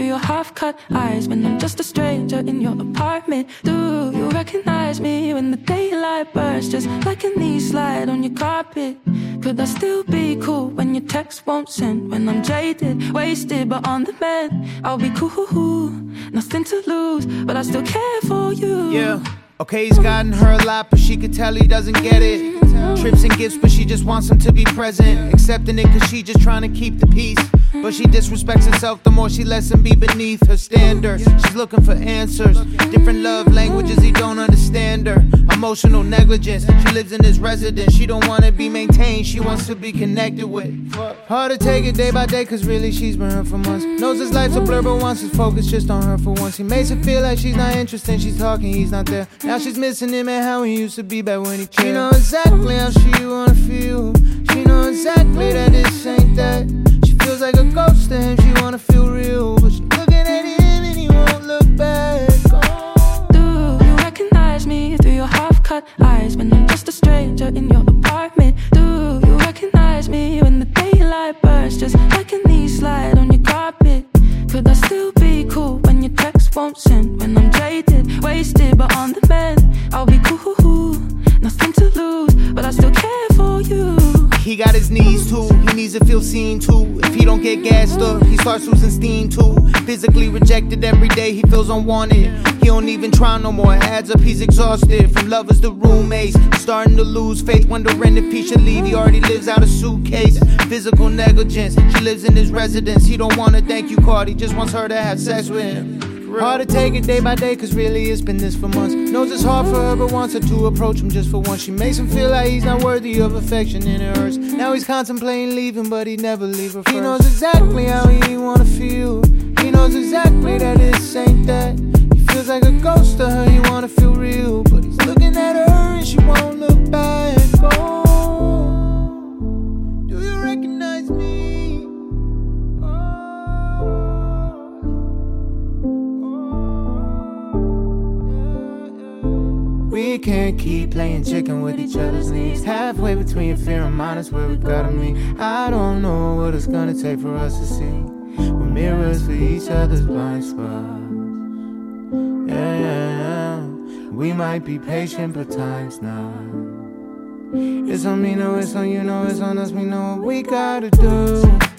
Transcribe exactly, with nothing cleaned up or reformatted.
your half-cut eyes when I'm just a stranger in your apartment? Do you recognize me when the daylight bursts just like a knee slide on your carpet? Could I still be cool when your text won't send? When I'm jaded, wasted, but on the mend, I'll be cool, nothing to lose, but I still care for you. Yeah, okay, he's gotten her a lot, but she could tell he doesn't get it. Trips and gifts, but she just wants him to be present. Accepting it cause she just trying to keep the peace, but she disrespects herself the more she lets him be beneath her standards. She's looking for answers, different love languages, he don't understand her. Emotional negligence, she lives in his residence. She don't wanna be maintained, she wants to be connected with. Hard to take it day by day cause really she's been hurt for months. Knows his life's a blur but wants his focus just on her for once. He makes her feel like she's not interested, she's talking, he's not there. Now she's missing him and how he used to be back when he cared. She know exactly how she wanna feel. She know exactly that this ain't that. She feels like a ghost to him, she wanna feel real, but she's looking at him and he won't look back. Oh. Do you recognize me through your half-cut eyes when I'm just a stranger in your apartment? Do you recognize me when the daylight bursts just like a knee slide on your carpet? Could I still be cool when your text won't send? When I'm jaded, wasted, but on the mend, I'll be cool, nothing to lose, but I still care for you. He got his knees too, he needs to feel seen too. If he don't get gassed up, he starts losing steam too. Physically rejected every day, he feels unwanted. He don't even try no more, it adds up, he's exhausted. From lovers to roommates, starting to lose faith, wondering if he should leave. He already lives out a suitcase. Physical negligence, she lives in his residence. He don't wanna thank you card, he just wants her to have sex with him. Hard to take it day by day cause really it's been this for months. Knows it's hard for her but wants her to approach him just for once. She makes him feel like he's not worthy of affection and it hurts. Now he's contemplating leaving but he'd never leave her first. He knows exactly how he wanna feel. He knows exactly that this ain't that. He feels like a ghost to her, he wanna feel real, but he's looking at her and she won't look back. Oh, do you recognize me? We can't keep playing chicken with each other's needs. Halfway between fear and mine is where we gotta meet. I don't know what it's gonna take for us to see. We're mirrors for each other's blind spots. Yeah, yeah, yeah. We might be patient, but time's not. It's on me, no, it's on you, no, it's on us. We know what we gotta do.